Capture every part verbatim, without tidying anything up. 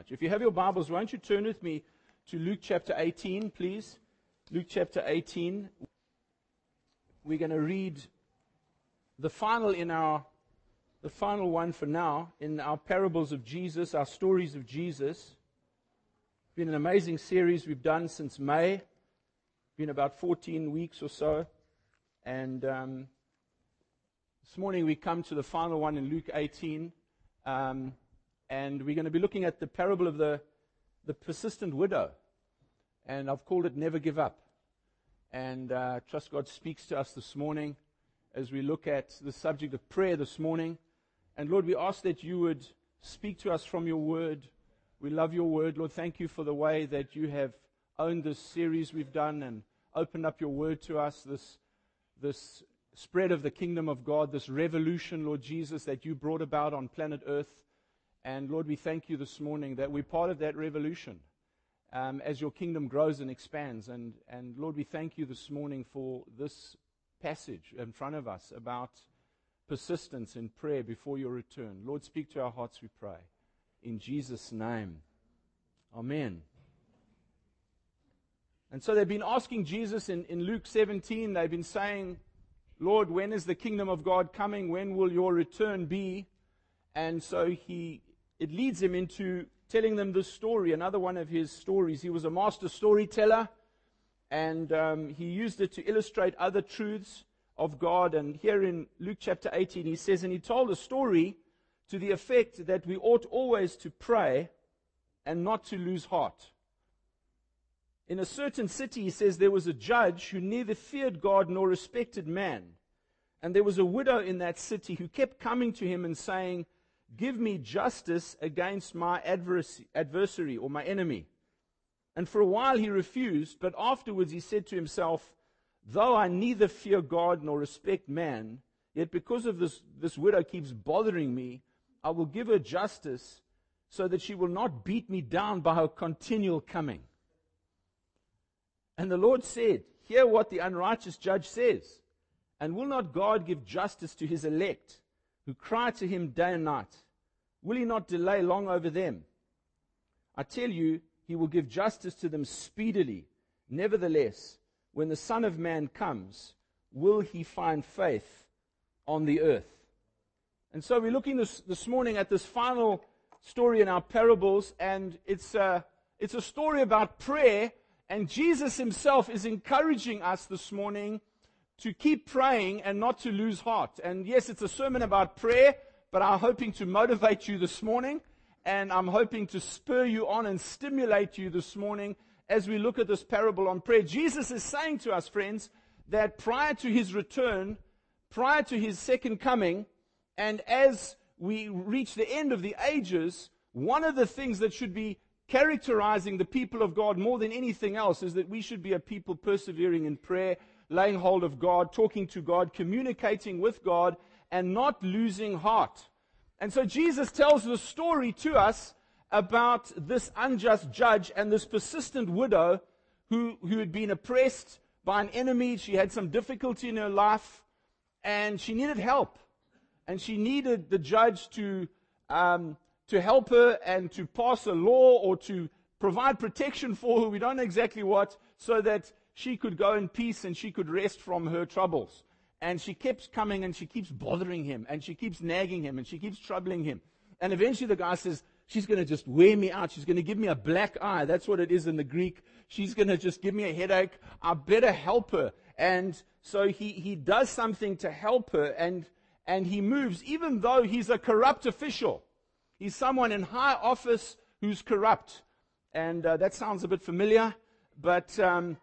If you have your Bibles, won't you turn with me to Luke chapter eighteen, please? Luke chapter eighteen. We're going to read the final in our, the final one for now, in our parables of Jesus, our stories of Jesus. It's been an amazing series we've done since May. Been about fourteen weeks or so. And um, this morning we come to the final one in Luke eighteen. Um, and we're going to be looking at the parable of the, the persistent widow. And I've called it Never Give Up. And uh, trust God speaks to us this morning as we look at the subject of prayer this morning. And Lord, we ask that you would speak to us from your word. We love your word. Lord, thank you for the way that you have owned this series we've done and opened up your word to us, this, this spread of the kingdom of God, this revolution, Lord Jesus, that you brought about on planet Earth. And Lord, we thank you this morning that we're part of that revolution um, as your kingdom grows and expands. And, and Lord, we thank you this morning for this passage in front of us about persistence in prayer before your return. Lord, speak to our hearts, we pray. In Jesus' name. Amen. And so they've been asking Jesus in, in Luke seventeen, they've been saying, Lord, when is the kingdom of God coming? When will your return be? And so he, it leads him into telling them this story, another one of his stories. He was a master storyteller, and um, he used it to illustrate other truths of God. And here in Luke chapter eighteen, he says, and he told a story to the effect that we ought always to pray and not to lose heart. In a certain city, he says, there was a judge who neither feared God nor respected man. And there was a widow in that city who kept coming to him and saying, give me justice against my adversary or my enemy. And for a while he refused, but afterwards he said to himself, though I neither fear God nor respect man, yet because of this, this widow keeps bothering me, I will give her justice so that she will not beat me down by her continual coming. And the Lord said, hear what the unrighteous judge says. And will not God give justice to his elect, who cry to him day and night? Will he not delay long over them? I tell you, he will give justice to them speedily. Nevertheless, when the Son of Man comes, will he find faith on the earth? And so we're looking this, this morning at this final story in our parables, and it's a, it's a story about prayer, and Jesus himself is encouraging us this morning to keep praying and not to lose heart. And yes, it's a sermon about prayer, but I'm hoping to motivate you this morning, and I'm hoping to spur you on and stimulate you this morning as we look at this parable on prayer. Jesus is saying to us, friends, that prior to his return, prior to his second coming, and as we reach the end of the ages, one of the things that should be characterizing the people of God more than anything else is that we should be a people persevering in prayer, laying hold of God, talking to God, communicating with God, and not losing heart. And so Jesus tells the story to us about this unjust judge and this persistent widow who, who had been oppressed by an enemy. She had some difficulty in her life, and she needed help. And she needed the judge to um, to help her and to pass a law or to provide protection for her, we don't know exactly what, so that she could go in peace and she could rest from her troubles. And she keeps coming and she keeps bothering him and she keeps nagging him and she keeps troubling him. And eventually the guy says, she's going to just wear me out. She's going to give me a black eye. That's what it is in the Greek. She's going to just give me a headache. I better help her. And so he, he does something to help her, and, and he moves, even though he's a corrupt official. He's someone in high office who's corrupt. And uh, that sounds a bit familiar, but um,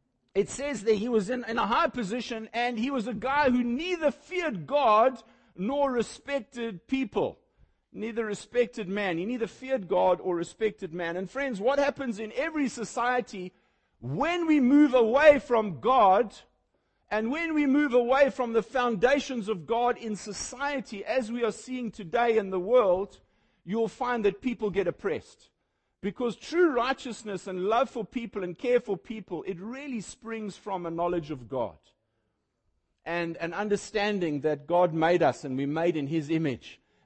it says that he was in, in a high position, and he was a guy who neither feared God nor respected people. Neither respected man. He neither feared God or respected man. And friends, what happens in every society when we move away from God and when we move away from the foundations of God in society, as we are seeing today in the world, you'll find that people get oppressed. Because true righteousness and love for people and care for people, it really springs from a knowledge of God. And an understanding that God made us and we're made in His image.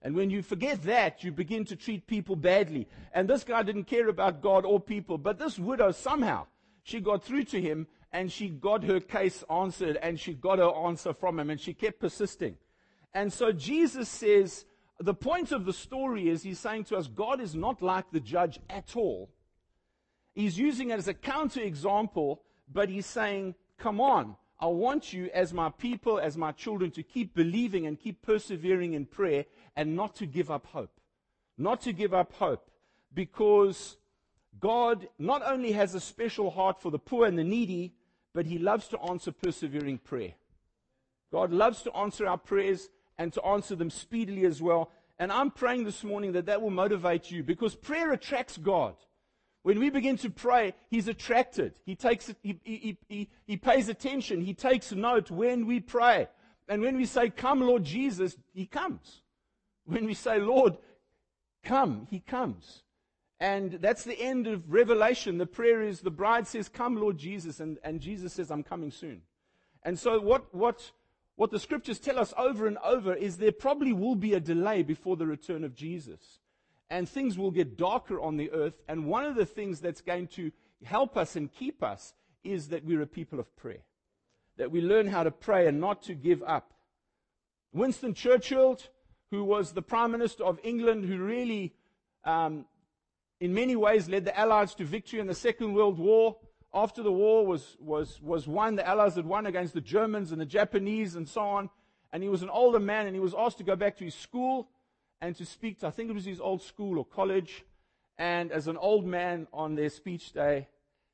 And when you forget that, you begin to treat people badly. And this guy didn't care about God or people, but this widow somehow, she got through to him, and she got her case answered, and she got her answer from him, and she kept persisting. And so Jesus says, the point of the story is, he's saying to us, God is not like the judge at all. He's using it as a counterexample, but he's saying, come on, I want you as my people, as my children, to keep believing and keep persevering in prayer and not to give up hope. Not to give up hope, because God not only has a special heart for the poor and the needy, but he loves to answer persevering prayer. God loves to answer our prayers and to answer them speedily as well. And I'm praying this morning that that will motivate you, because prayer attracts God. When we begin to pray, he's attracted. He takes it, he, he, he, he pays attention. He takes note when we pray. And when we say, come, Lord Jesus, he comes. When we say, Lord, come, he comes. And that's the end of Revelation. The prayer is, the bride says, come, Lord Jesus, and, and Jesus says, I'm coming soon. And so what, what, what the scriptures tell us over and over is there probably will be a delay before the return of Jesus. And things will get darker on the earth. And one of the things that's going to help us and keep us is that we're a people of prayer. That we learn how to pray and not to give up. Winston Churchill, who was the Prime Minister of England, who really, um, in many ways, led the Allies to victory in the Second World War. After the war was, was, was won, the Allies had won against the Germans and the Japanese and so on. And he was an older man, and he was asked to go back to his school and to speak to, I think it was his old school or college, and as an old man on their speech day,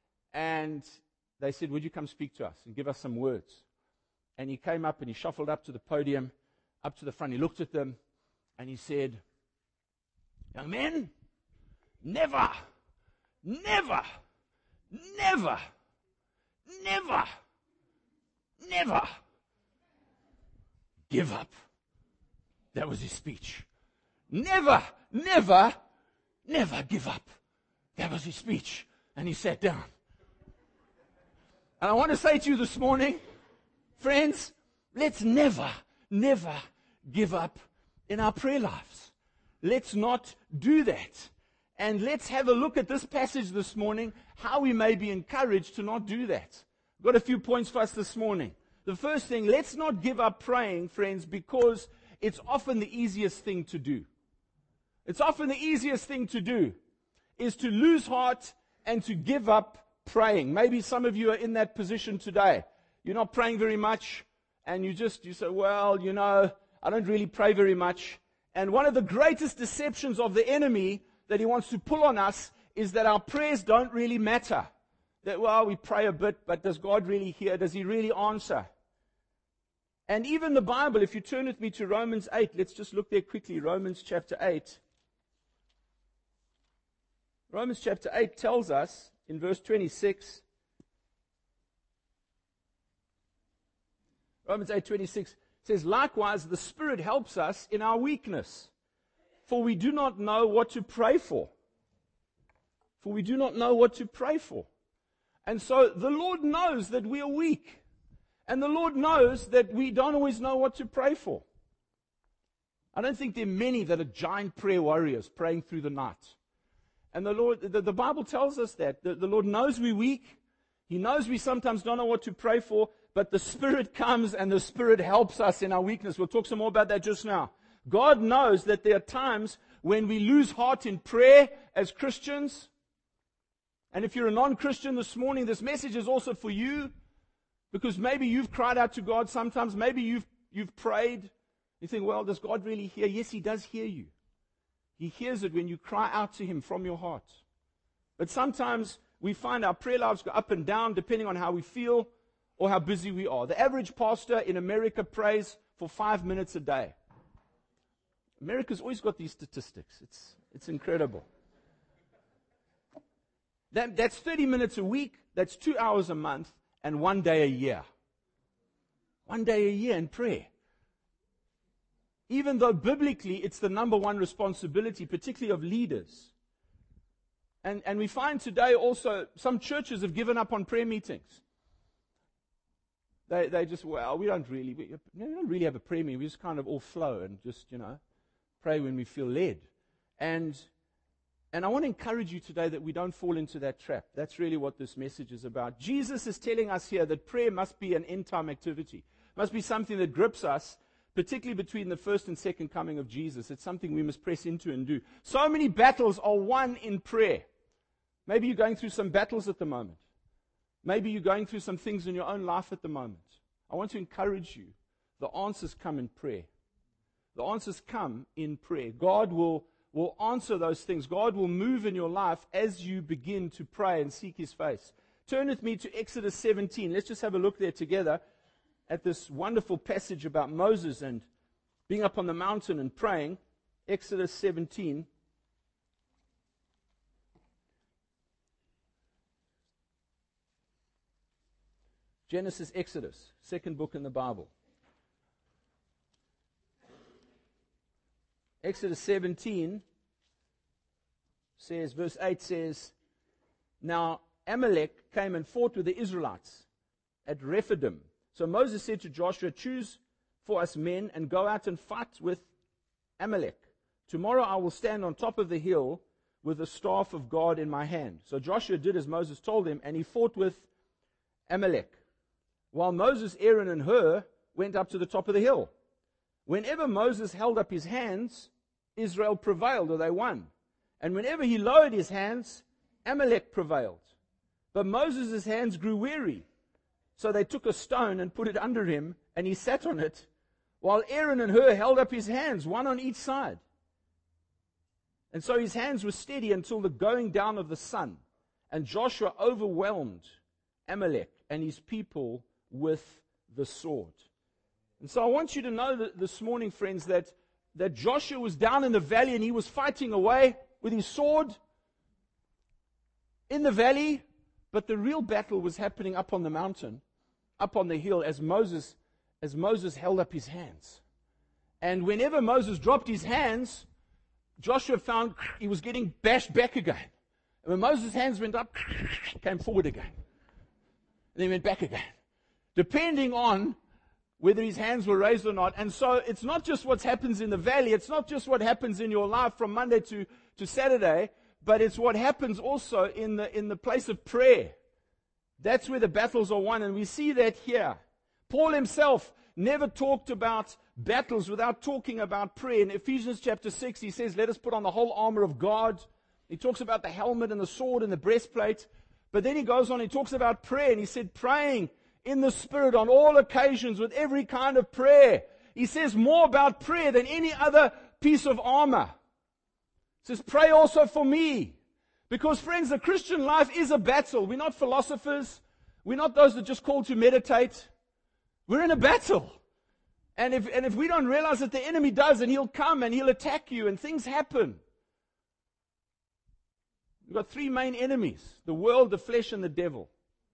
and they said, would you come speak to us and give us some words? And he came up and he shuffled up to the podium, up to the front, he looked at them, and he said, young men, never, never, never, never, never give up. That was his speech. Never, never, never give up. That was his speech. And he sat down. And I want to say to you this morning, friends, let's never, never give up in our prayer lives. Let's not do that. And let's have a look at this passage this morning, how we may be encouraged to not do that. I've got a few points for us this morning. The first thing, let's not give up praying, friends, because it's often the easiest thing to do. It's often the easiest thing to do is to lose heart and to give up praying. Maybe some of you are in that position today. You're not praying very much, and you just, you say, well, you know, I don't really pray very much. And one of the greatest deceptions of the enemy that he wants to pull on us is that our prayers don't really matter. That, well, we pray a bit, but does God really hear? Does he really answer? And even the Bible, if you turn with me to Romans eight, let's just look there quickly. Romans chapter eight. Romans chapter eight tells us in verse twenty-six, Romans eight twenty-six says, likewise, the Spirit helps us in our weakness, for we do not know what to pray for. For we do not know what to pray for. And so the Lord knows that we are weak. And the Lord knows that we don't always know what to pray for. I don't think there are many that are giant prayer warriors praying through the night. And the Lord, the, the Bible tells us that. The, the Lord knows we're weak. He knows we sometimes don't know what to pray for, but the Spirit comes and the Spirit helps us in our weakness. We'll talk some more about that just now. God knows that there are times when we lose heart in prayer as Christians. And if you're a non-Christian this morning, this message is also for you, because maybe you've cried out to God sometimes. Maybe you've, you've prayed. You think, well, does God really hear? Yes, He does hear you. He hears it when you cry out to Him from your heart. But sometimes we find our prayer lives go up and down depending on how we feel or how busy we are. The average pastor in America prays for five minutes a day. America's always got these statistics. It's, it's incredible. That, that's thirty minutes a week. That's two hours a month and one day a year. One day a year in prayer. Even though biblically it's the number one responsibility, particularly of leaders. And, and we find today also some churches have given up on prayer meetings. They, they just, well, we don't really, we, we don't really have a prayer meeting. We just kind of all flow and just, you know, Pray when we feel led. And, and I want to encourage you today that we don't fall into that trap. That's really what this message is about. Jesus is telling us here that prayer must be an end-time activity. Must be something that grips us, particularly between the first and second coming of Jesus. It's something we must press into and do. So many battles are won in prayer. Maybe you're going through some battles at the moment. Maybe you're going through some things in your own life at the moment. I want to encourage you. The answers come in prayer. The answers come in prayer. God will, will answer those things. God will move in your life as you begin to pray and seek His face. Turn with me to Exodus seventeen. Let's just have a look there together at this wonderful passage about Moses and being up on the mountain and praying. Exodus seventeen. Genesis, Exodus, second book in the Bible. Exodus seventeen says, verse eight says, Now Amalek came and fought with the Israelites at Rephidim. So Moses said to Joshua, Choose for us men and go out and fight with Amalek. Tomorrow I will stand on top of the hill with the staff of God in my hand. So Joshua did as Moses told him, and he fought with Amalek, while Moses, Aaron, and Hur went up to the top of the hill. Whenever Moses held up his hands, Israel prevailed, or they won. And whenever he lowered his hands, Amalek prevailed. But Moses' hands grew weary. So they took a stone and put it under him, and he sat on it, while Aaron and Hur held up his hands, one on each side. And so his hands were steady until the going down of the sun. And Joshua overwhelmed Amalek and his people with the sword. And so I want you to know that this morning, friends, that, that Joshua was down in the valley and he was fighting away with his sword in the valley, but the real battle was happening up on the mountain, up on the hill, as Moses, as Moses held up his hands. And whenever Moses dropped his hands, Joshua found he was getting bashed back again. And when Moses' hands went up, came forward again. And then went back again. Depending on whether his hands were raised or not. And so it's not just what happens in the valley. It's not just what happens in your life from Monday to, to Saturday. But it's what happens also in the, in the place of prayer. That's where the battles are won. And we see that here. Paul himself never talked about battles without talking about prayer. In Ephesians chapter six, he says, let us put on the whole armor of God. He talks about the helmet and the sword and the breastplate. But then he goes on, he talks about prayer. And he said, praying in the Spirit on all occasions with every kind of prayer. He says more about prayer than any other piece of armor. He says, pray also for me. Because, friends, the Christian life is a battle. We're not philosophers. We're not those that just call to meditate. We're in a battle. And if, and if we don't realize that the enemy does, and he'll come and he'll attack you, and things happen. We've got three main enemies: the world, the flesh, and the devil.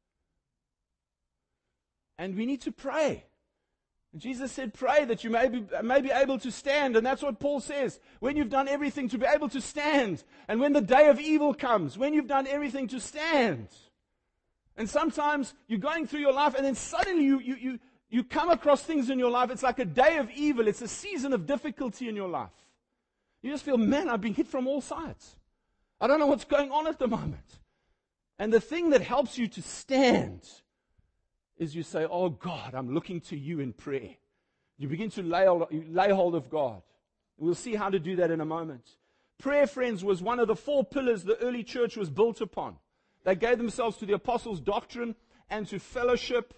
And we need to pray. And Jesus said, pray that you may be, may be able to stand. And that's what Paul says. When you've done everything to be able to stand. And when the day of evil comes, when you've done everything to stand. And sometimes you're going through your life and then suddenly you, you, you, you come across things in your life. It's like a day of evil. It's a season of difficulty in your life. You just feel, man, I've been hit from all sides. I don't know what's going on at the moment. And the thing that helps you to stand is you say, oh God, I'm looking to you in prayer. You begin to lay hold, lay hold of God. We'll see how to do that in a moment. Prayer, friends, was one of the four pillars the early church was built upon. They gave themselves to the apostles' doctrine and to fellowship.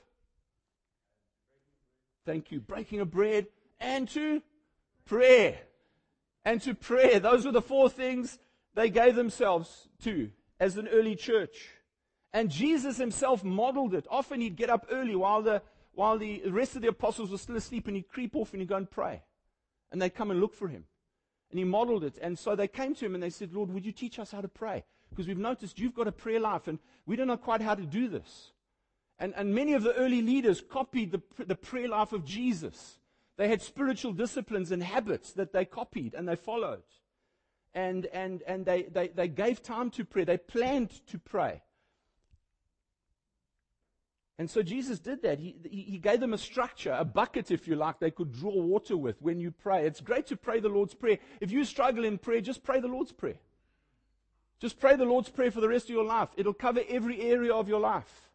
Thank you. Breaking of bread and to prayer. And to prayer. Those were the four things they gave themselves to as an early church. And Jesus himself modeled it. Often he'd get up early while the while the rest of the apostles were still asleep, and he'd creep off and he'd go and pray. And they'd come and look for him. And he modeled it. And so they came to him and they said, Lord, would you teach us how to pray? Because we've noticed you've got a prayer life and we don't know quite how to do this. And, and many of the early leaders copied the, the prayer life of Jesus. They had spiritual disciplines and habits that they copied and they followed. And, and, and they, they, they gave time to pray. They planned to pray. And so Jesus did that. He, he gave them a structure, a bucket, if you like, they could draw water with when you pray. It's great to pray the Lord's Prayer. If you struggle in prayer, just pray the Lord's Prayer. Just pray the Lord's Prayer for the rest of your life. It'll cover every area of your life.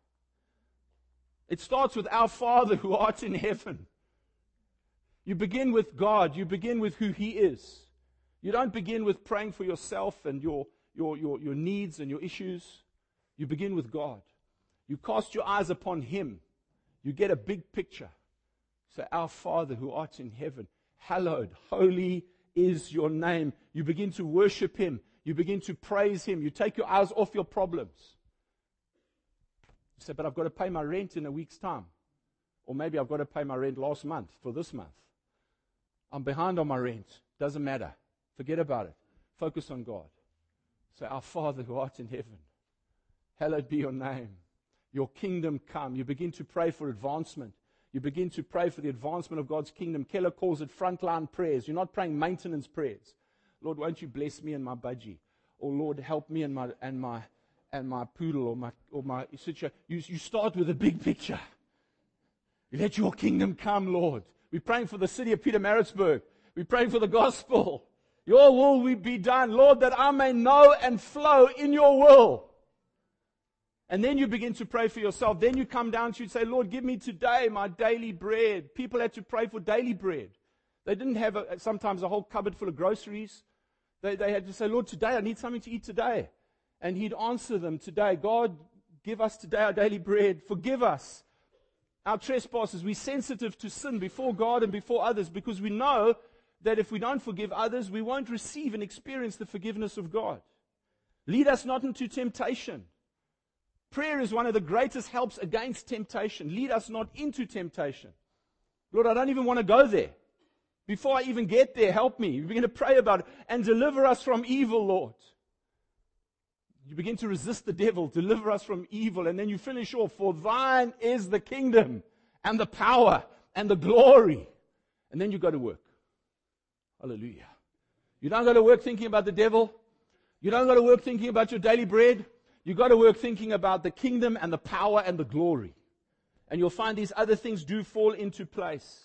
It starts with our Father who art in heaven. You begin with God. You begin with who He is. You don't begin with praying for yourself and your, your, your, your needs and your issues. You begin with God. You cast your eyes upon Him. You get a big picture. So, our Father who art in heaven, hallowed, holy is your name. You begin to worship Him. You begin to praise Him. You take your eyes off your problems. You say, but I've got to pay my rent in a week's time. Or maybe I've got to pay my rent last month for this month. I'm behind on my rent. Doesn't matter. Forget about it. Focus on God. Say, our Father who art in heaven, hallowed be your name. Your kingdom come. You begin to pray for advancement. You begin to pray for the advancement of God's kingdom. Keller calls it frontline prayers. You're not praying maintenance prayers. Lord, won't you bless me and my budgie? Or Lord, help me and my and my and my poodle or my or my situation. You, you start with a big picture. You let your kingdom come, Lord. We're praying for the city of Pietermaritzburg. We're praying for the gospel. Your will will be done, Lord, that I may know and flow in your will. And then you begin to pray for yourself. Then you come down to you and say, Lord, give me today my daily bread. People had to pray for daily bread. They didn't have a, sometimes a whole cupboard full of groceries. They, they had to say, Lord, today I need something to eat today. And He'd answer them today. God, give us today our daily bread. Forgive us our trespasses. We're sensitive to sin before God and before others because we know that if we don't forgive others, we won't receive and experience the forgiveness of God. Lead us not into temptation. Prayer is one of the greatest helps against temptation. Lead us not into temptation. Lord, I don't even want to go there. Before I even get there, help me. You begin to pray about it. And deliver us from evil, Lord. You begin to resist the devil. Deliver us from evil. And then you finish off. For thine is the kingdom and the power and the glory. And then you go to work. Hallelujah. You don't go to work thinking about the devil. You don't go to work thinking about your daily bread. You got to work thinking about the kingdom and the power and the glory. And you'll find these other things do fall into place.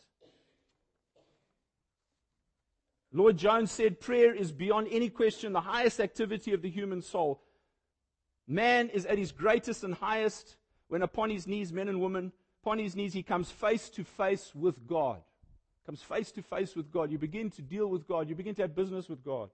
Lloyd Jones said, prayer is beyond any question the highest activity of the human soul. Man is at his greatest and highest when upon his knees, men and women, upon his knees, he comes face to face with God. Comes face to face with God. You begin to deal with God. You begin to have business with God.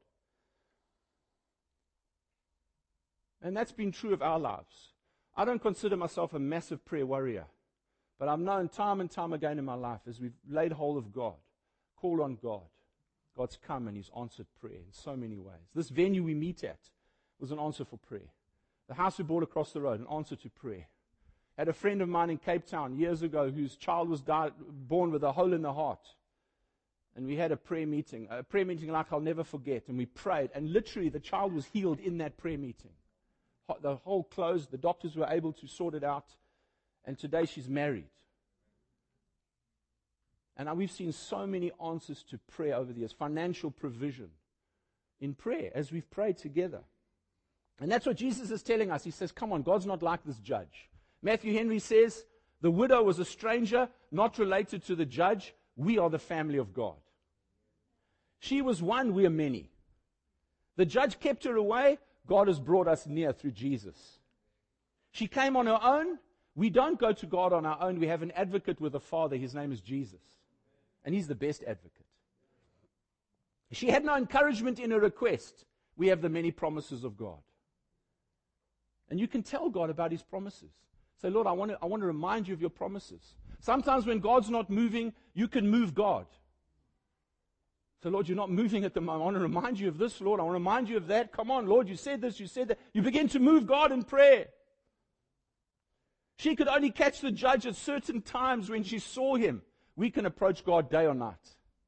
And that's been true of our lives. I don't consider myself a massive prayer warrior. But I've known time and time again in my life as we've laid hold of God, called on God, God's come and He's answered prayer in so many ways. This venue we meet at was an answer for prayer. The house we bought across the road, an answer to prayer. I had a friend of mine in Cape Town years ago whose child was died, born with a hole in the heart. And we had a prayer meeting, a prayer meeting like I'll never forget. And we prayed. And literally the child was healed in that prayer meeting. The hole closed. The doctors were able to sort it out. And today she's married. And we've seen so many answers to prayer over the years. Financial provision in prayer as we've prayed together. And that's what Jesus is telling us. He says, come on, God's not like this judge. Matthew Henry says, the widow was a stranger, not related to the judge. We are the family of God. She was one, we are many. The judge kept her away. God has brought us near through Jesus. She came on her own. We don't go to God on our own. We have an advocate with the Father. His name is Jesus. And He's the best advocate. She had no encouragement in her request. We have the many promises of God. And you can tell God about His promises. Say, Lord, I want to, I want to remind you of your promises. Sometimes when God's not moving, you can move God. So, Lord, you're not moving at the moment. I want to remind you of this, Lord. I want to remind you of that. Come on, Lord, you said this, you said that. You begin to move God in prayer. She could only catch the judge at certain times when she saw him. We can approach God day or night.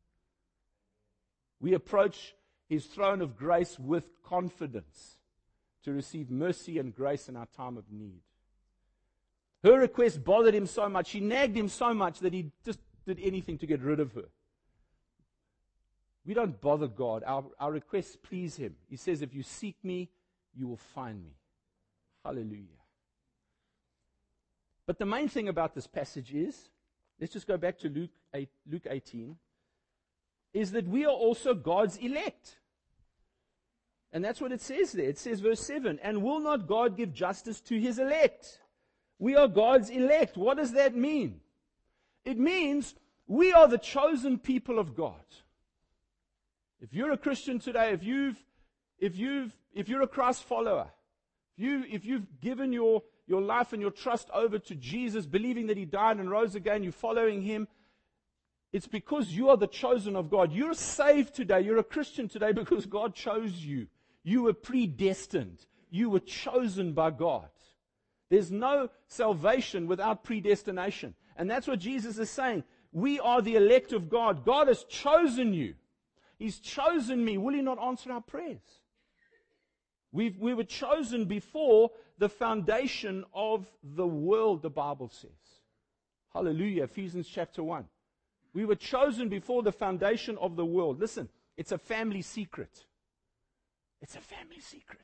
We approach His throne of grace with confidence to receive mercy and grace in our time of need. Her request bothered Him so much. She nagged Him so much that He just did anything to get rid of her. We don't bother God. Our, our requests please Him. He says, if you seek me, you will find me. Hallelujah. But the main thing about this passage is, let's just go back to Luke eight, Luke eighteen, is that we are also God's elect. And that's what it says there. It says, verse seven, and will not God give justice to his elect? We are God's elect. What does that mean? It means we are the chosen people of God. If you're a Christian today, if you've, if you've, if you're a Christ follower, if you, if you've given your, your life and your trust over to Jesus, believing that He died and rose again, you're following Him, it's because you are the chosen of God. You're saved today. You're a Christian today because God chose you. You were predestined. You were chosen by God. There's no salvation without predestination. And that's what Jesus is saying. We are the elect of God. God has chosen you. He's chosen me. Will He not answer our prayers? We've, we were chosen before the foundation of the world, the Bible says. Hallelujah. Ephesians chapter one. We were chosen before the foundation of the world. Listen, it's a family secret. It's a family secret.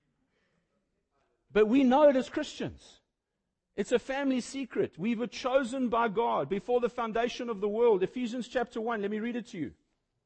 But we know it as Christians. It's a family secret. We were chosen by God before the foundation of the world. Ephesians chapter one. Let me read it to you.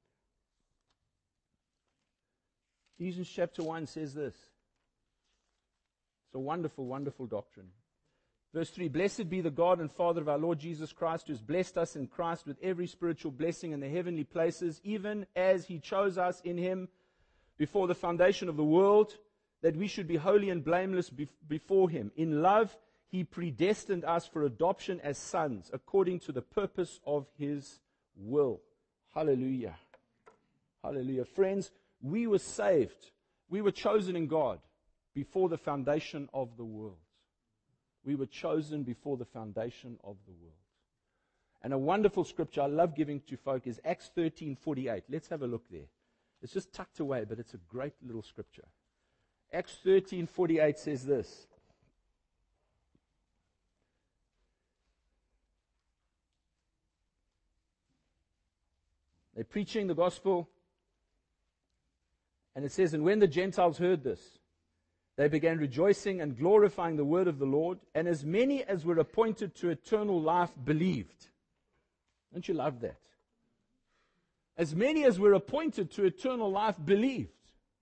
Ephesians chapter one says this. It's a wonderful, wonderful doctrine. Verse three, blessed be the God and Father of our Lord Jesus Christ, who has blessed us in Christ with every spiritual blessing in the heavenly places, even as He chose us in Him before the foundation of the world, that we should be holy and blameless before Him. In love, He predestined us for adoption as sons, according to the purpose of His will. Hallelujah. Hallelujah. Friends, we were saved. We were chosen in God before the foundation of the world. We were chosen before the foundation of the world. And a wonderful scripture I love giving to folk is Acts thirteen forty-eight. Let's have a look there. It's just tucked away, but it's a great little scripture. Acts thirteen forty-eight says this. They're preaching the gospel. And it says, and when the Gentiles heard this, they began rejoicing and glorifying the word of the Lord, and as many as were appointed to eternal life believed. Don't you love that? As many as were appointed to eternal life believed.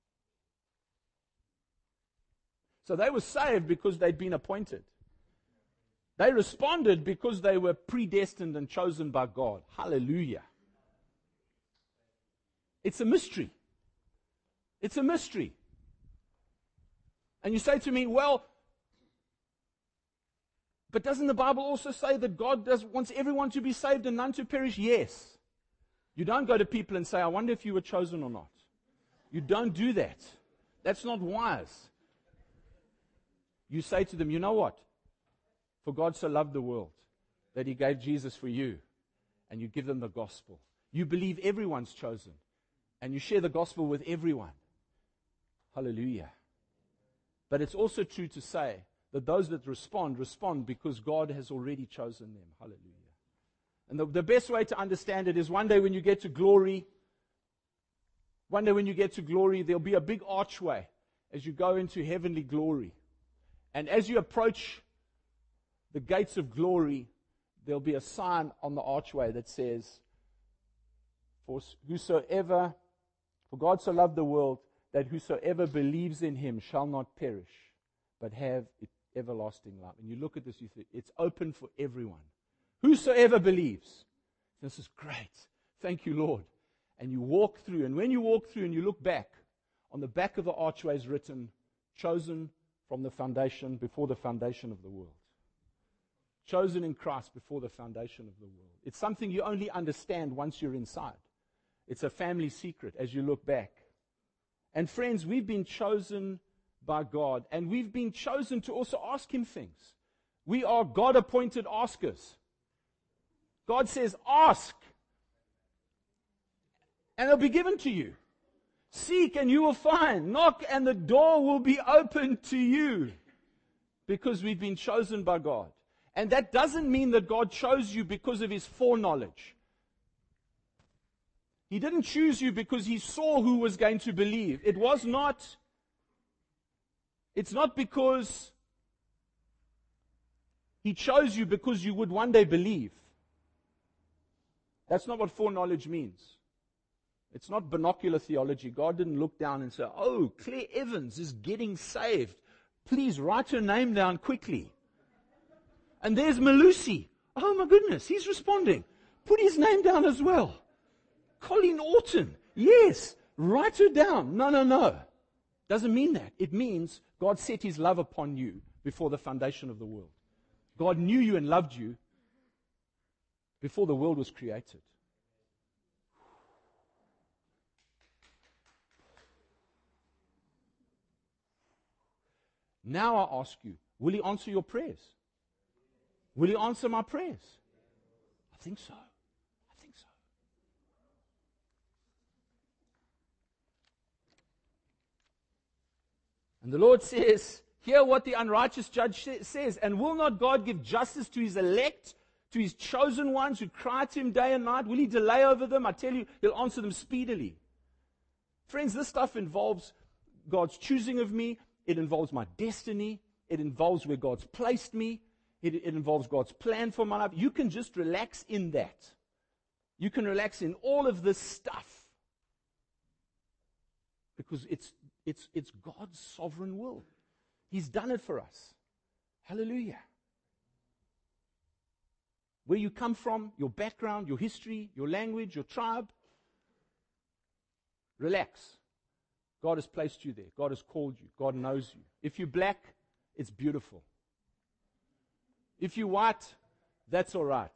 So they were saved because they'd been appointed. They responded because they were predestined and chosen by God. Hallelujah. It's a mystery. It's a mystery. And you say to me, well, but doesn't the Bible also say that God does, wants everyone to be saved and none to perish? Yes. You don't go to people and say, I wonder if you were chosen or not. You don't do that. That's not wise. You say to them, you know what? For God so loved the world that He gave Jesus for you. And you give them the gospel. You believe everyone's chosen. And you share the gospel with everyone. Hallelujah. But it's also true to say that those that respond, respond because God has already chosen them. Hallelujah. And the, the best way to understand it is one day when you get to glory, one day when you get to glory, there'll be a big archway as you go into heavenly glory. And as you approach the gates of glory, there'll be a sign on the archway that says, For whosoever, for God so loved the world, that whosoever believes in Him shall not perish, but have everlasting life. And you look at this, you think, it's open for everyone. Whosoever believes. This is great. Thank you, Lord. And you walk through, and when you walk through and you look back, on the back of the archway is written, chosen from the foundation, before the foundation of the world. Chosen in Christ before the foundation of the world. It's something you only understand once you're inside. It's a family secret as you look back. And friends, we've been chosen by God, and we've been chosen to also ask Him things. We are God-appointed askers. God says, ask, and it'll be given to you. Seek, and you will find. Knock, and the door will be opened to you, because we've been chosen by God. And that doesn't mean that God chose you because of His foreknowledge. He didn't choose you because He saw who was going to believe. It was not, it's not because He chose you because you would one day believe. That's not what foreknowledge means. It's not binocular theology. God didn't look down and say, oh, Claire Evans is getting saved. Please write her name down quickly. And there's Malusi. Oh my goodness, he's responding. Put his name down as well. Colleen Orton. Yes, write her down. No, no, no. Doesn't mean that. It means God set his love upon you before the foundation of the world. God knew you and loved you before the world was created. Now I ask you, will he answer your prayers? Will he answer my prayers? I think so. I think so. And the Lord says, hear what the unrighteous judge says, and will not God give justice to his elect, to his chosen ones who cry to him day and night? Will he delay over them? I tell you, he'll answer them speedily. Friends, this stuff involves God's choosing of me. It involves my destiny. It involves where God's placed me. It, it involves God's plan for my life. You can just relax in that. You can relax in all of this stuff. Because it's, it's, it's God's sovereign will. He's done it for us. Hallelujah. Where you come from, your background, your history, your language, your tribe, relax. God has placed you there. God has called you. God knows you. If you're black, it's beautiful. If you're white, that's all right.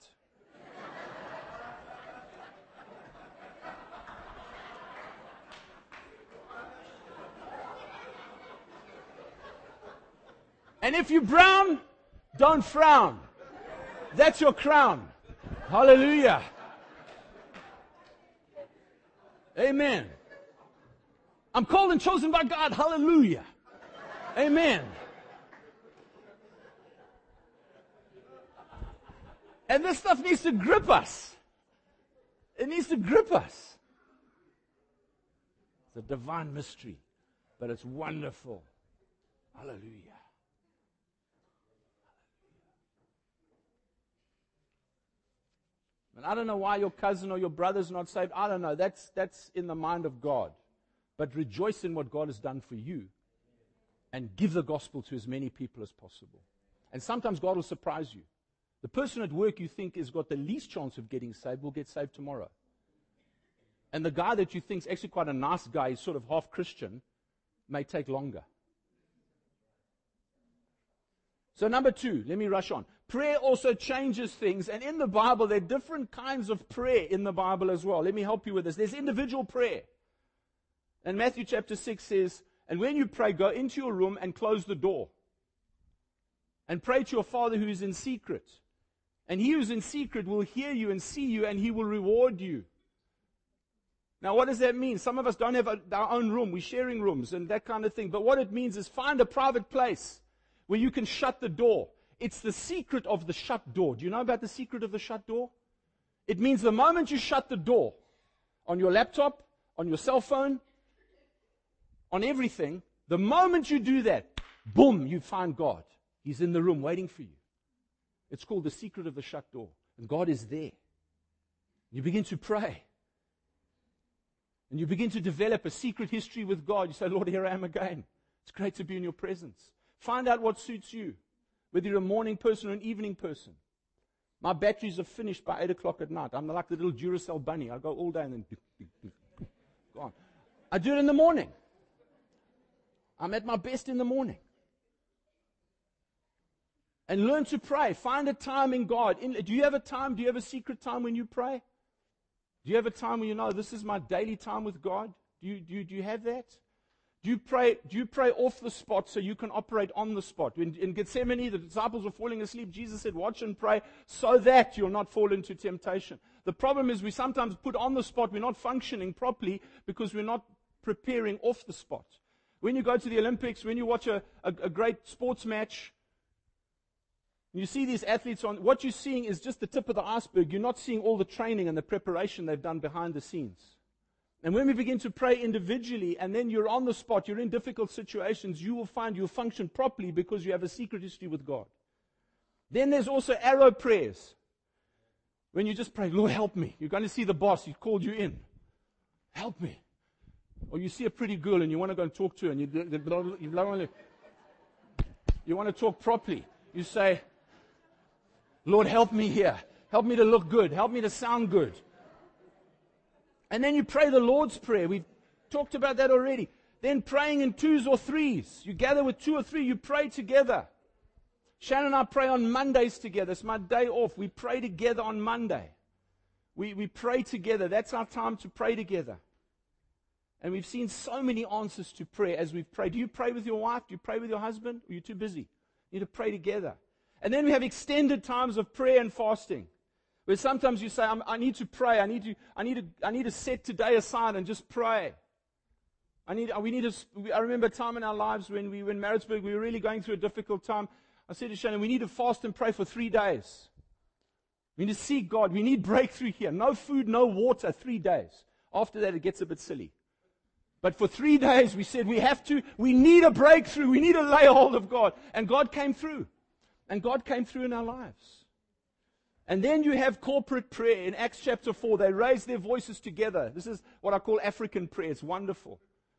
And if you're brown, don't frown. That's your crown. Hallelujah. Amen. I'm called and chosen by God. Hallelujah. Amen. And this stuff needs to grip us. It needs to grip us. It's a divine mystery, but it's wonderful. Hallelujah. And I don't know why your cousin or your brother's not saved. I don't know. That's, that's in the mind of God. But rejoice in what God has done for you and give the gospel to as many people as possible. And sometimes God will surprise you. The person at work you think has got the least chance of getting saved will get saved tomorrow. And the guy that you think is actually quite a nice guy, he's sort of half Christian, may take longer. So number two, let me rush on. Prayer also changes things. And in the Bible, there are different kinds of prayer in the Bible as well. Let me help you with this. There's individual prayer. And Matthew chapter six says, and when you pray, go into your room and close the door. And pray to your Father who is in secret. And he who is in secret will hear you and see you, and he will reward you. Now, what does that mean? Some of us don't have a, our own room. We're sharing rooms and that kind of thing. But what it means is find a private place where you can shut the door. It's the secret of the shut door. Do you know about the secret of the shut door? It means the moment you shut the door on your laptop, on your cell phone, on everything, the moment you do that, boom, you find God. He's in the room waiting for you. It's called the secret of the shut door. And God is there. You begin to pray. And you begin to develop a secret history with God. You say, Lord, here I am again. It's great to be in your presence. Find out what suits you. Whether you're a morning person or an evening person. My batteries are finished by eight o'clock at night. I'm like the little Duracell bunny. I go all day and then gone. I do it in the morning. I'm at my best in the morning. And learn to pray. Find a time in God. In, do you have a time? Do you have a secret time when you pray? Do you have a time when you know this is my daily time with God? Do you, do you, do you have that? Do you pray, do you pray off the spot so you can operate on the spot? In, in Gethsemane, the disciples were falling asleep. Jesus said, watch and pray so that you'll not fall into temptation. The problem is we sometimes put on the spot. We're not functioning properly because we're not preparing off the spot. When you go to the Olympics, when you watch a, a, a great sports match, you see these athletes on, what you're seeing is just the tip of the iceberg. You're not seeing all the training and the preparation they've done behind the scenes. And when we begin to pray individually, and then you're on the spot, you're in difficult situations, you will find you'll function properly because you have a secret history with God. Then there's also arrow prayers. When you just pray, Lord, help me. You're going to see the boss. He called you in. Help me. Or you see a pretty girl and you want to go and talk to her and you, you, you want to talk properly. You say, Lord, help me here. Help me to look good. Help me to sound good. And then you pray the Lord's Prayer. We've talked about that already. Then praying in twos or threes. You gather with two or three. You pray together. Shannon and I pray on Mondays together. It's my day off. We pray together on Monday. We, we pray together. That's our time to pray together. And we've seen so many answers to prayer as we've prayed. Do you pray with your wife? Do you pray with your husband? Or are you too busy? You need to pray together. And then we have extended times of prayer and fasting. Where sometimes you say, I'm, I need to pray. I need to, I need to, I need to set today aside and just pray. I need, we need to, I remember a time in our lives when we were in Maritzburg, we were really going through a difficult time. I said to Shannon, we need to fast and pray for three days. We need to seek God. We need breakthrough here. No food, no water, three days. After that, it gets a bit silly. But for three days, we said we have to, we need a breakthrough. We need to lay hold of God. And God came through. And God came through in our lives. And then you have corporate prayer. In Acts chapter four, they raised their voices together. This is what I call African prayer. It's wonderful.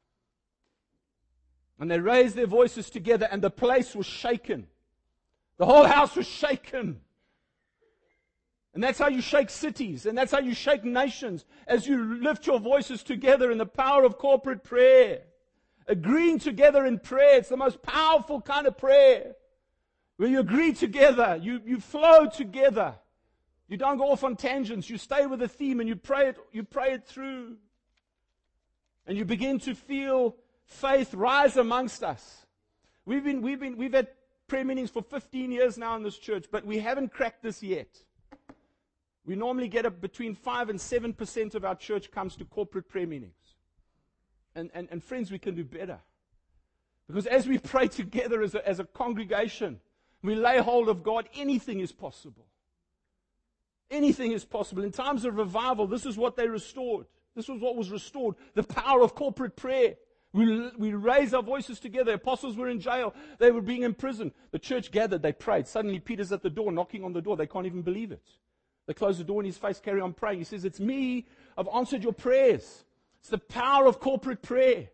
And they raised their voices together, and the place was shaken. The whole house was shaken. And that's how you shake cities. And that's how you shake nations. As you lift your voices together in the power of corporate prayer. Agreeing together in prayer. It's the most powerful kind of prayer. Where you agree together. You, you flow together. You don't go off on tangents. You stay with the theme and you pray it, you pray it through. And you begin to feel faith rise amongst us. We've been, we've been, we've had prayer meetings for fifteen years now in this church, but we haven't cracked this yet. We normally get up between five and seven percent of our church comes to corporate prayer meetings. And, and, and friends, we can do better. Because as we pray together as a, as a congregation, we lay hold of God, anything is possible. Anything is possible. In times of revival, this is what they restored. This was what was restored. The power of corporate prayer. We, we raised our voices together. Apostles were in jail. They were being imprisoned. The church gathered. They prayed. Suddenly Peter's at the door, knocking on the door. They can't even believe it. They close the door in his face, carry on praying. He says, it's me. I've answered your prayers. It's the power of corporate prayer.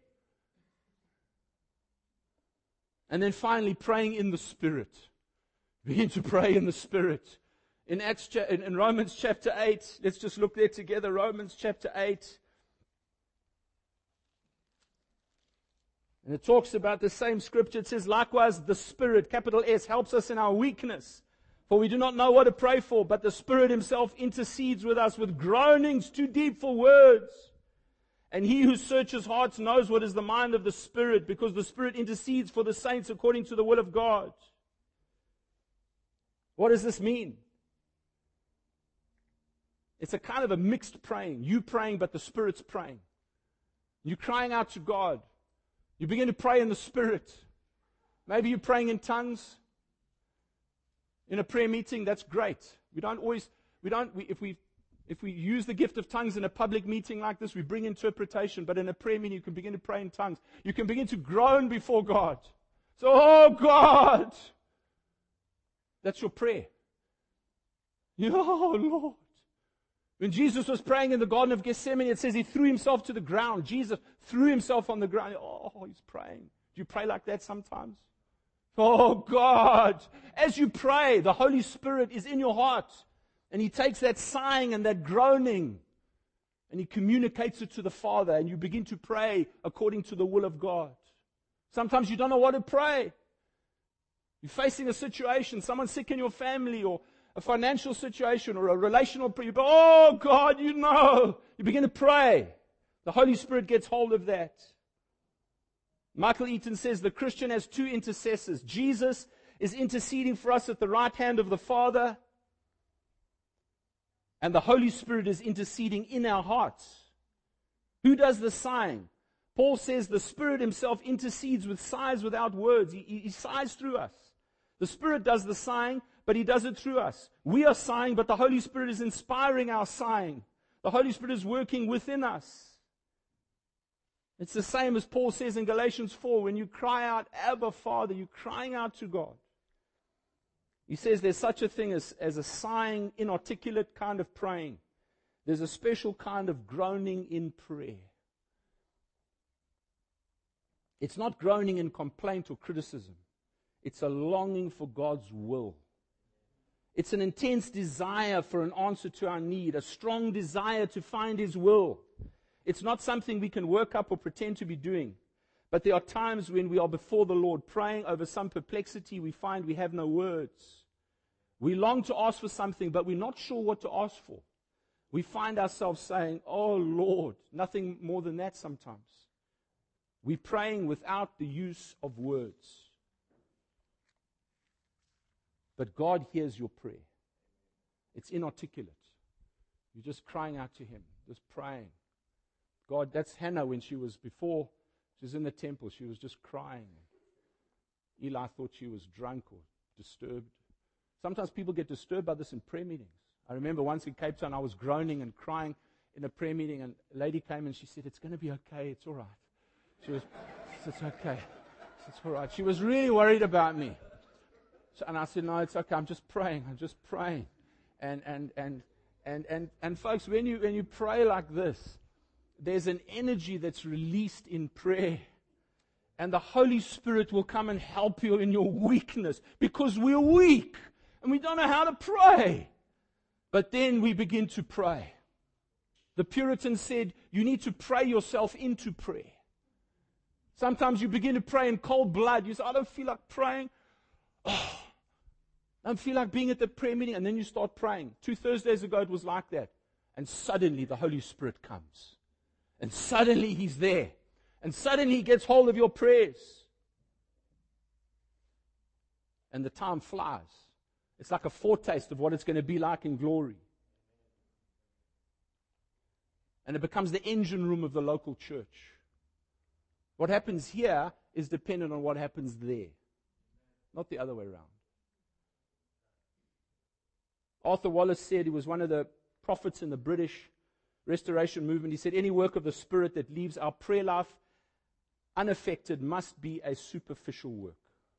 And then finally, praying in the Spirit. Begin to pray in the Spirit. In Acts, in, in Romans chapter eight, let's just look there together. Romans chapter eight. And it talks about the same scripture. It says, likewise, the Spirit, capital S, helps us in our weakness. For we do not know what to pray for, but the Spirit Himself intercedes with us with groanings too deep for words. And He who searches hearts knows what is the mind of the Spirit, because the Spirit intercedes for the saints according to the will of God. What does this mean? It's a kind of a mixed praying. You praying, but the Spirit's praying. You're crying out to God. You begin to pray in the Spirit. Maybe you're praying in tongues. In a prayer meeting, that's great. We don't always, we don't, we, if we if we use the gift of tongues in a public meeting like this, we bring interpretation. But in a prayer meeting, you can begin to pray in tongues. You can begin to groan before God. So, oh God! That's your prayer. You, oh Lord. When Jesus was praying in the Garden of Gethsemane, it says He threw Himself to the ground. Jesus threw Himself on the ground. Oh, He's praying. Do you pray like that sometimes? Oh God, as you pray, the Holy Spirit is in your heart. And He takes that sighing and that groaning and He communicates it to the Father. And you begin to pray according to the will of God. Sometimes you don't know what to pray. You're facing a situation, someone's sick in your family, or a financial situation, or a relational prayer. But, oh God, you know. You begin to pray. The Holy Spirit gets hold of that. Michael Eaton says the Christian has two intercessors. Jesus is interceding for us at the right hand of the Father, and the Holy Spirit is interceding in our hearts. Who does the sighing? Paul says the Spirit Himself intercedes with sighs without words. He, he, he sighs through us. The Spirit does the sighing, but He does it through us. We are sighing, but the Holy Spirit is inspiring our sighing. The Holy Spirit is working within us. It's the same as Paul says in Galatians four, when you cry out, Abba, Father, you're crying out to God. He says there's such a thing as, as a sighing, inarticulate kind of praying. There's a special kind of groaning in prayer. It's not groaning in complaint or criticism. It's a longing for God's will. It's an intense desire for an answer to our need, a strong desire to find His will. It's not something we can work up or pretend to be doing. But there are times when we are before the Lord praying over some perplexity, we find we have no words. We long to ask for something, but we're not sure what to ask for. We find ourselves saying, "Oh Lord," nothing more than that sometimes. We're praying without the use of words. But God hears your prayer. It's inarticulate. You're just crying out to Him, just praying. God, that's Hannah when she was before, she was in the temple, she was just crying. Eli thought she was drunk or disturbed. Sometimes people get disturbed by this in prayer meetings. I remember once in Cape Town, I was groaning and crying in a prayer meeting, and a lady came and she said, "It's going to be okay, it's all right." She was, "It's okay, it's all right." She was really worried about me. So, and I said, "No, it's okay, I'm just praying, I'm just praying." And and and and and and folks, when you when you pray like this, there's an energy that's released in prayer. And the Holy Spirit will come and help you in your weakness, because we're weak and we don't know how to pray. But then we begin to pray. The Puritans said you need to pray yourself into prayer. Sometimes you begin to pray in cold blood. You say, "I don't feel like praying. Oh, I don't feel like being at the prayer meeting." And then you start praying. Two Thursdays ago it was like that. And suddenly the Holy Spirit comes. And suddenly He's there. And suddenly He gets hold of your prayers. And the time flies. It's like a foretaste of what it's going to be like in glory. And it becomes the engine room of the local church. What happens here is dependent on what happens there, not the other way around. Arthur Wallace said, he was one of the prophets in the British Restoration movement. He said, "Any work of the Spirit that leaves our prayer life unaffected must be a superficial work."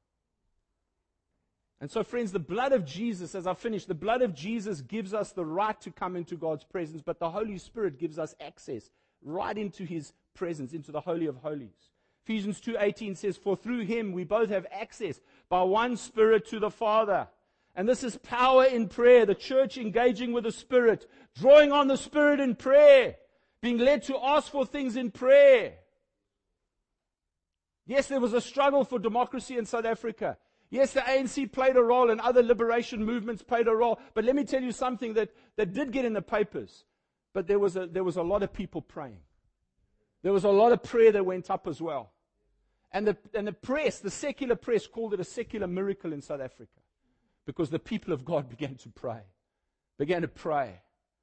And so, friends, the blood of Jesus, as I finish, the blood of Jesus gives us the right to come into God's presence, but the Holy Spirit gives us access right into His presence, into the Holy of Holies. Ephesians two eighteen says, "For through Him we both have access by one Spirit to the Father." And this is power in prayer, the church engaging with the Spirit, drawing on the Spirit in prayer, being led to ask for things in prayer. Yes, there was a struggle for democracy in South Africa. Yes, the A N C played a role and other liberation movements played a role. But let me tell you something that, that did get in the papers. But there was a, there was a lot of people praying. There was a lot of prayer that went up as well. And the, and the press, the secular press, called it a secular miracle in South Africa. Because the people of God began to pray. Began to pray.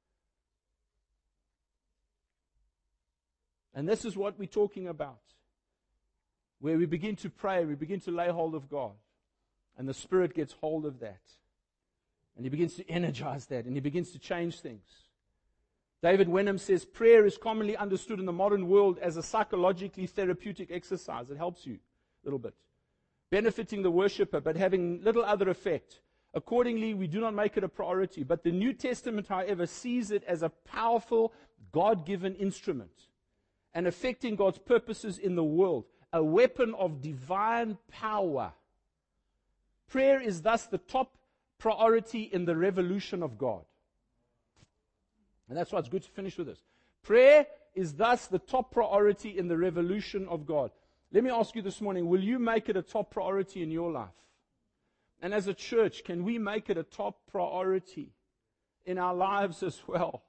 And this is what we're talking about. Where we begin to pray, we begin to lay hold of God. And the Spirit gets hold of that. And He begins to energize that. And He begins to change things. David Wenham says, prayer is commonly understood in the modern world as a psychologically therapeutic exercise. It helps you a little bit. Benefiting the worshiper, but having little other effect. Accordingly, we do not make it a priority. But the New Testament, however, sees it as a powerful, God-given instrument. And affecting God's purposes in the world. A weapon of divine power. Prayer is thus the top priority in the revolution of God. And that's why it's good to finish with this. Prayer is thus the top priority in the revolution of God. Let me ask you this morning, will you make it a top priority in your life? And as a church, can we make it a top priority in our lives as well?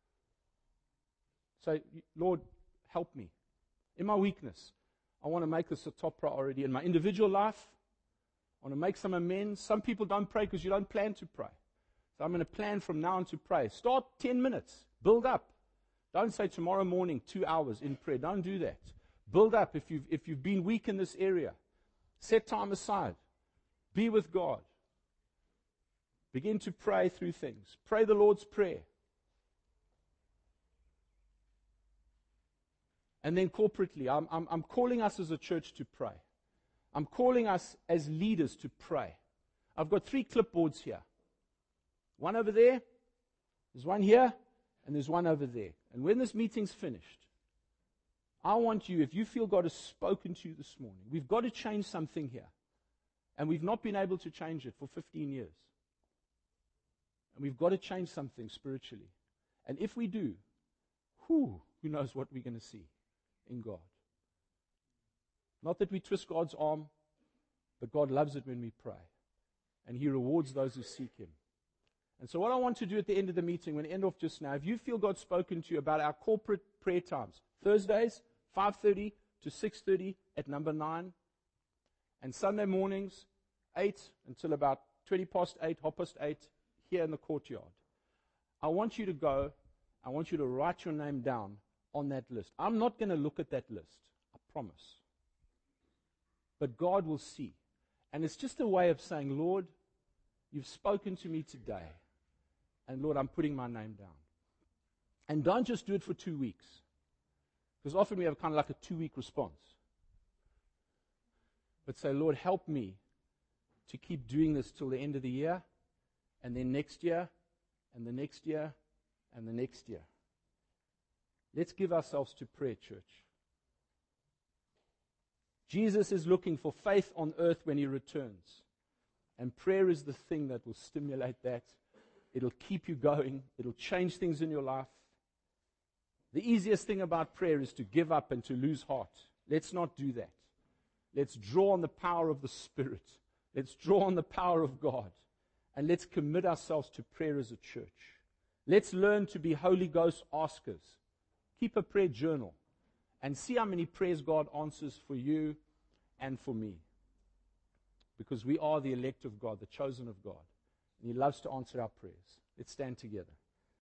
Say, Lord, help me. In my weakness, I want to make this a top priority in my individual life. I want to make some amends. Some people don't pray because you don't plan to pray. So I'm going to plan from now on to pray. Start ten minutes. Build up. Don't say tomorrow morning, two hours in prayer. Don't do that. Build up if you've, if you've been weak in this area. Set time aside. Be with God. Begin to pray through things. Pray the Lord's Prayer. And then corporately, I'm, I'm, I'm calling us as a church to pray. I'm calling us as leaders to pray. I've got three clipboards here. One over there, there's one here, and there's one over there. And when this meeting's finished, I want you, if you feel God has spoken to you this morning, we've got to change something here. And we've not been able to change it for fifteen years. And we've got to change something spiritually. And if we do, whew, who knows what we're going to see in God. Not that we twist God's arm, but God loves it when we pray. And He rewards those who seek Him. And so what I want to do at the end of the meeting, when I end off just now, if you feel God's spoken to you about our corporate prayer times, Thursdays, five thirty to six thirty at number nine, and Sunday mornings, eight until about twenty past eight, half past eight, here in the courtyard. I want you to go, I want you to write your name down on that list. I'm not going to look at that list, I promise. But God will see. And it's just a way of saying, Lord, you've spoken to me today. And Lord, I'm putting my name down. And don't just do it for two weeks. Because often we have kind of like a two-week response. But say, Lord, help me to keep doing this till the end of the year, and then next year, and the next year, and the next year. Let's give ourselves to prayer, church. Jesus is looking for faith on earth when He returns. And prayer is the thing that will stimulate that. It'll keep you going. It'll change things in your life. The easiest thing about prayer is to give up and to lose heart. Let's not do that. Let's draw on the power of the Spirit. Let's draw on the power of God. And let's commit ourselves to prayer as a church. Let's learn to be Holy Ghost askers. Keep a prayer journal. And see how many prayers God answers for you and for me. Because we are the elect of God, the chosen of God. And He loves to answer our prayers. Let's stand together.